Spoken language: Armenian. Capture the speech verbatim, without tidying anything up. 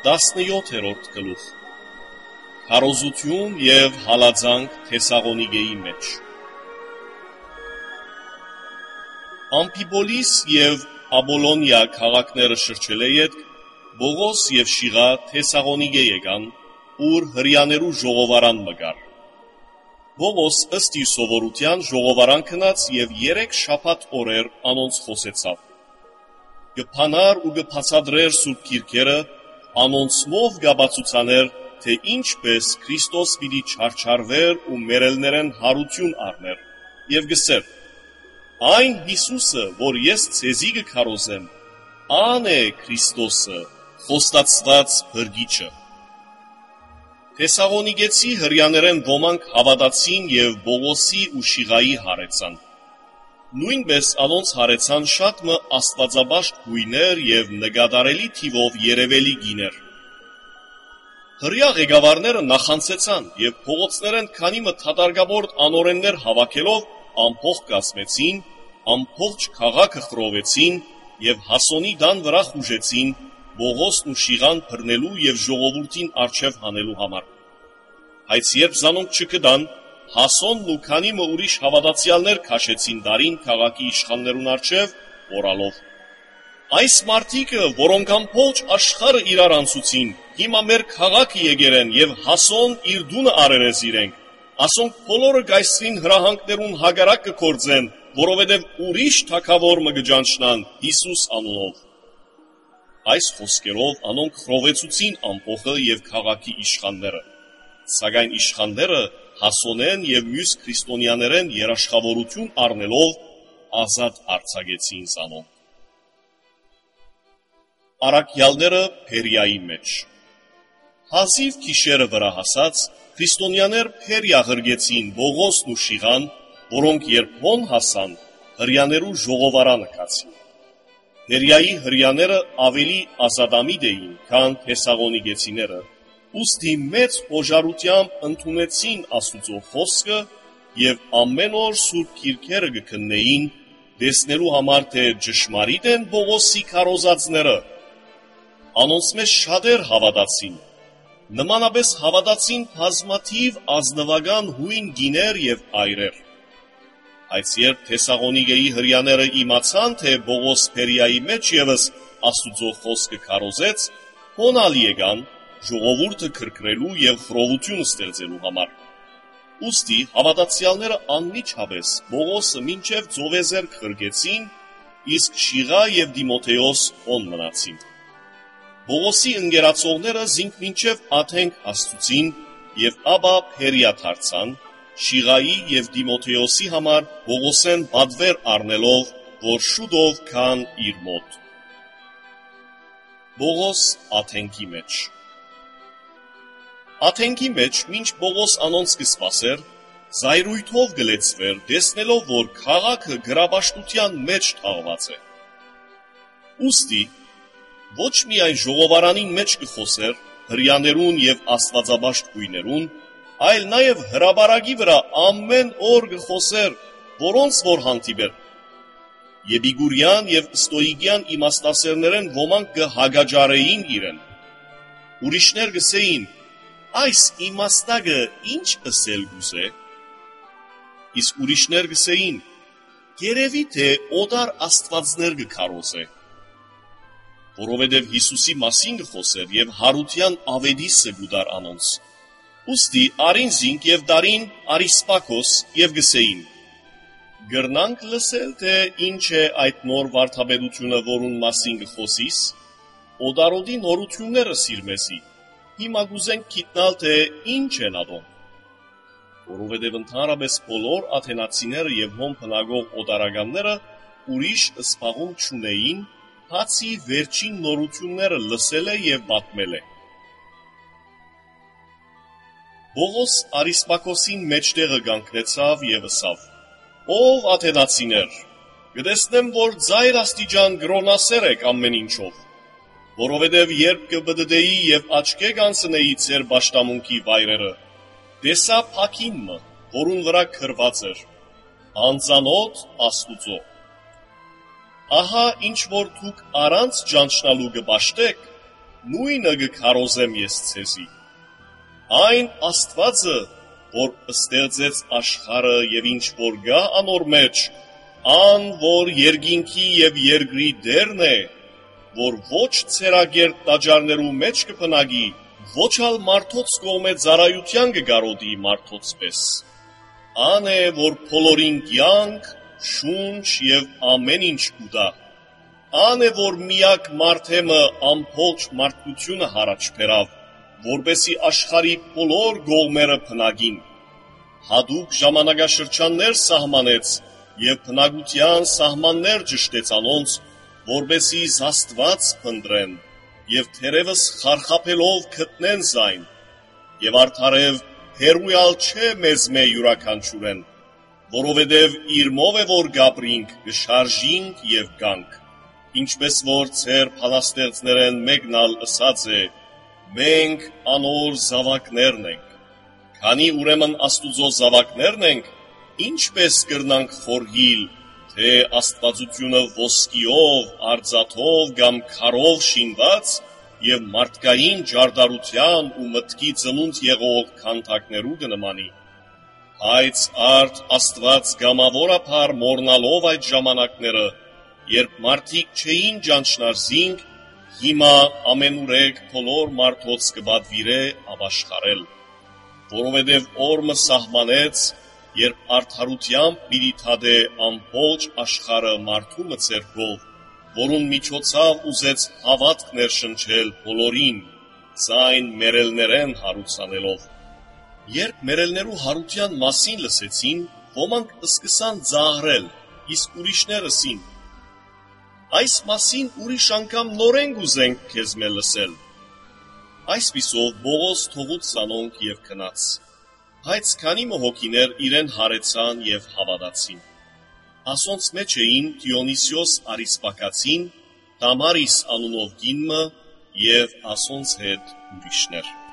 տասնյոթերորդ գլուխ Քարոզություն եւ հալածանք Թեսաղոնիկեի մեջ Ամփիպոլիս եւ Աբոլոնիա քաղաքները շրջել է յետք Բողոս եւ Շիղա Թեսաղոնիկե եկան, ուր հրյաներու ժողովարան մգար Բողոս ըստ իր սովորության ժողովարան քնած եւ երեք շաբաթ օրեր անոնց խոսեցավ Գփանար ու գփացադրեր սուրբ գիրքերը անոնցմով գաբացուցաներ թե ինչպես Քրիստոս պիտի չարչարվեր ու մերելներեն հարություն առներ եւ գսեր Այն Հիսուսը որ ես ցեզի կքարոզեմ ան է Քրիստոսը խոստացված բրգիչը Թեսաղոնիկեցի հրյաներեն ոմանք հավատացին եւ Բողոսի ու Շիղայի հարեցան Նույնպես անոնց հարեցան շատ մը աստվածաբաշտ գույներ եւ նկատառելի թիվով երևելի գիներ Հրյա ղեկավարները նախանցեցան եւ փողոցներեն քանի մը թադարգավոր անօրեններ հավաքելով ամփոխ կազմեցին ամփոխ քաղաքը խռովեցին եւ Հասոնի դան վրա խուժեցին Բողոսն ու Շիղան բռնելու եւ ժողովրդին արչեւ հանելու համար Այս երբ զանոնք չկդան Հասոնն ու քանի մը ուրիշ հավատացյալներ քաշեցին դարին քաղաքի իշխաններուն արչեւ օրալով Այս մարդիկը որոնք ամբողջ աշխարհը իրար անցուցին հիմա մեր քաղաքը եկեր են եւ Հասոն իր դունը արերես իրենք ասոնք բոլորը գայսրին հրահանգներուն հագարակ կկործեն որովհետեւ ուրիշ թագավոր մը գճանչնան Հիսուս անունով Այս խոսքերով անոնք խռովեցուցին ամփոխը եւ քաղաքի իշխանները Սակայն իշխանները Հասոնեն եւ մյուս քրիստոնյաներեն երաշխավորություն առնելով ազատ արձակեցին զանոնք Արաքյալները Փերիայի մեջ Հազիվ քիշերը վրա հասած քրիստոնյաներ Փերիա ղրգեցին Բողոսն ու Շիղան որոնք երբ հոն հասան հրյաներու ժողովարանը կացին Փերիայի հրյաները ավելի ազատամիտ էին քան Թեսաղոնիկեցիները Ուստի մեծ օժարությամբ ընդունեցին Աստուծո խոսքը եւ ամեն օր սուրբ գիրքերը կքննեին տեսնելու համար թե ճշմարիտ են Բողոսի քարոզածները Անոնց մեջ շատեր հավատացին Նմանապես հավատացին բազմաթիվ ազնվական հույն գիներ եւ այրեր Այս երբ Թեսաղոնիկեի հրյաները իմացան թե Բողոս Փերիայի մեջ եւս Աստուծո խոսքը քարոզեց հոնալ եկան ժողովուրդը քրքրելու եւ խռովություն ստեղծելու համար Ուստի հավատացյալները անմիջապես Բողոսը մինչև Ձովեզեր քրգեցին իսկ Շիղա եւ Դիմոթեոս on մնացին Բողոսի ընկերացողները զինք մինչև Աթենք աստուծին եւ ապա Փերիա դարձան Շիղայի եւ Դիմոթեոսի համար Բողոսեն բադվեր առնելով որ շուտով կան իր մոտ Բողոս Աթենքի մեջ Աթենքի մեջ մինչ Բողոս անոնց կսպասեր զայրույթով գլեցվեր տեսնելով որ քաղաքը գրաբաշխության մեջ թաղված է Ուստի ոչ միայն ժողովարանին մեջ կխոսեր հրյաներուն եւ աստվածաբաշտ գույներուն այլ նաեւ հրաբարագի վրա ամեն օր կխոսեր որոնց որ հանդիպեր Եբիգուրյան եւ Ստոիգյան իմաստասերներեն ոմանք կհագաջարեին իրեն Ուրիշներ կսեին Այս իմաստագը ինչ ըսել գուզե Իսկ ուրիշներ կսեին Երևի թե օդար աստվածներ կքարոզե Որովհետև Հիսուսի մասին կխոսեր եւ հարության ավետիսը գուդար անոնց Ուստի արին զինք եւ դարին Արիսպակոս եւ գսեին Գրնանք լսել թե ինչ է այդ նոր վարդապետությունը որուն մասին կխոսիս Օդարոդի նորությունները սիրմեսի Հիմա գուզենք գիտնալ թե ինչ են ադոն Որովհետև ընդհանրապես բոլոր աթենացիները եւ հոմ բնագող օդարականները ուրիշ սպաղում չունեին Հացի վերջին նորությունները լսել է եւ պատմել է Բողոս Արիսպակոսին մեջտեղը կանգնեցավ եւ ասավ. Ով աթենացիներ, կտեսնեմ, որ ձայր աստիճան գրոնասեր եք ամեն ինչով, որովհետեւ երբ կբդդեի եւ աչքեք անցնեի ձեր պաշտամունքի վայրերը, տեսա փակինը, որուն վրա գրված էր. Անծանոթ Աստուծո։ Ահա ինչ որ դուք առանց ճանչնալու կպաշտեք, նույնը գքարոզեմ ես ցեզի։ Այն Աստվածը, որ ստեղծեց աշխարհը եւ ինչ որ գա անոր մեջ, ան որ երկինքի եւ երկրի դերն է, որ ոչ ցերագերտ տաճարներու մեջ կփնագի, ոչ ալ մարդոց կողմէ ծառայության կգարոդի մարդոց պես։ Ան է, որ բոլորին կյանք, շունչ եւ ամեն ինչ կուտա։ Ան է, որ միակ մարդեմը ամբողջ մարդկությունը հարաճ բերավ, որպեսի աշխարհի բոլոր գողմերը փնագին։ Հadoop ժամանակաշրջաններ սահմանեց եւ փնագության սահմաններ ճշտեց անոնց, որպեսի զաստված փնտրեն եւ թերևս խարխափելով գտնեն զայն, եւ արդարև հերույալ չէ մեզ մե յուրաքանչյուրեն, որովհետեւ իր մով է որ գաբրինք, գշարժինք եւ գանք, ինչպես որ ծեր փալաստերծներեն մեկնալ ըսած է, մենք անոր զավակներն ենք, քանի ուրեմն Աստուծո զավակներն ենք, ինչպես կրնանք խորհիլ, թե աստվածությունը ոսկիով, արծաթով կամ քարով շինված եւ մարդկային ջարդարության ու մտքի ծնունդ եղող քանդակներու կնմանի, բայց արդ Աստված գամավորափար մորնալով այդ ժամանակները, երբ մարդիկ չէին ճանչնարզինք, հիմա ամենուրեք բոլոր մարդոց կբադվիրե ապաշխարել, որովհետև օրը սահմանեց, երբ արդարությամբ պիտի թադե ամբողջ աշխարհը մարդու մծերքով, որուն միջոցով ուզեց հավատք ներշնչել բոլորին, ցայն մերելներեն հարուցանելով։ Երբ մերելներու հարության մասին լսեցին, ոմանք սկսան ծաղրել, իսկ ուրիշները ասին. այս մասին ուրիշ անգամ նորեն գուզենք քեզ մե լսել։ Այսպիսով Բողոս թողուց սանոնք եւ քնած, բայց քանի մհոգիներ իրեն հարեցան եւ հավատացին։ Ասոնց մեջ էին Դիոնիսիոս Արիսպակացին, Տամարիս անունով գինմը եւ ասոնց հետ ուրիշներ։